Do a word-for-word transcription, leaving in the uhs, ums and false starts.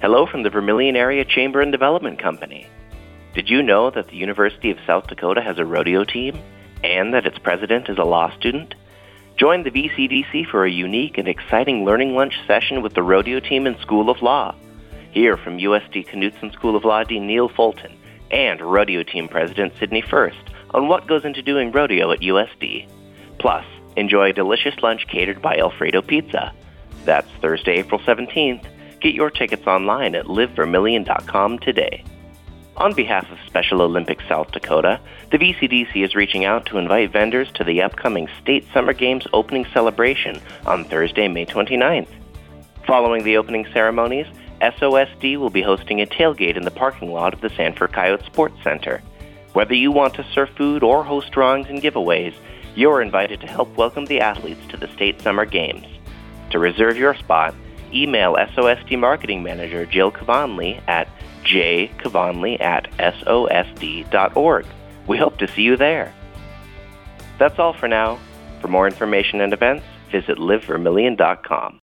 Hello from the Vermilion Area Chamber and Development Company. Did you know that the University of South Dakota has a rodeo team and that its president is a law student? Join the V C D C for a unique and exciting learning lunch session with the rodeo team in School of Law. Hear from U S D Knudson School of Law Dean Neil Fulton and rodeo team president Sydney First on what goes into doing rodeo at U S D. Plus, enjoy a delicious lunch catered by Alfredo Pizza. That's Thursday, April seventeenth. Get your tickets online at live vermilion dot com today. On behalf of Special Olympics South Dakota, the V C D C is reaching out to invite vendors to the upcoming State Summer Games opening celebration on Thursday, May twenty-ninth. Following the opening ceremonies, S O S D will be hosting a tailgate in the parking lot of the Sanford Coyote Sports Center. Whether you want to serve food or host drawings and giveaways, you're invited to help welcome the athletes to the State Summer Games. To reserve your spot, email S O S D Marketing Manager Jill Kavanley at j kavanley at s o s d dot org. We hope to see you there. That's all for now. For more information and events, visit live vermilion dot com.